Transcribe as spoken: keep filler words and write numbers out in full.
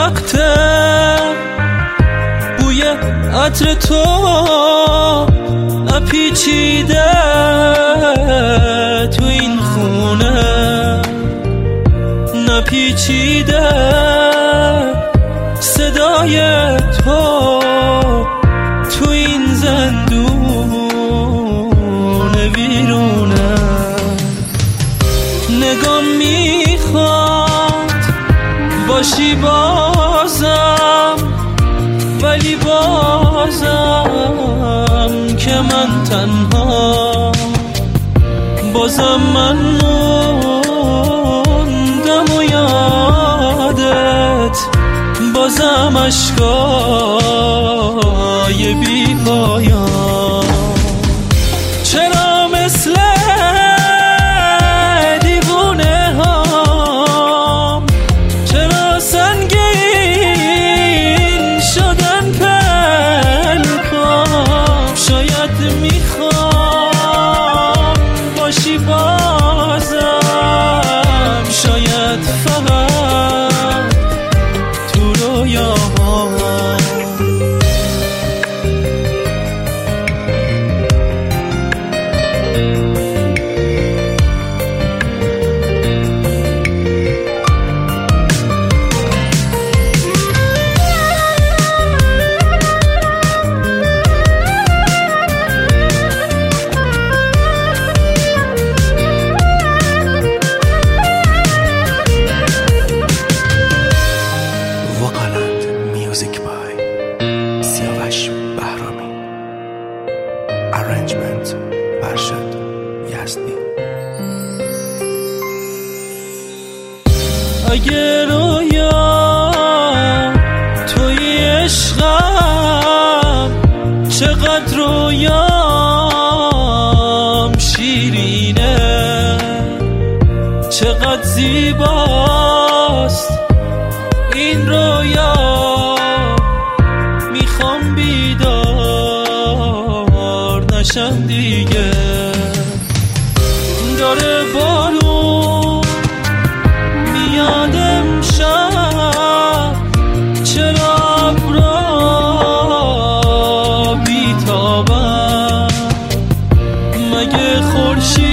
وقته بوی عطر تو نپیچیده تو این خونه، نپیچیده صدای تو تو این زندون ویرونه. نگام میخواد باشی بازم، ولی بازم که من تنها، بازم من موندم و یادت، بازم اشکای بی پایان. چرا مثل دیوونه هم، چرا سنگین شدن پلکام؟ شاید میخوام باشی بازم، شاید فقط تو رویاها. Arrangement فرشاد یزدی. اگه رویا توی عشقم، چقدر رویام شیرینه، چقدر زیباست این رویا. میخوام بیدار نشم دیگه. داره بارون میاد امشب، چرا ابرا بیتابم؟ مگه خورشید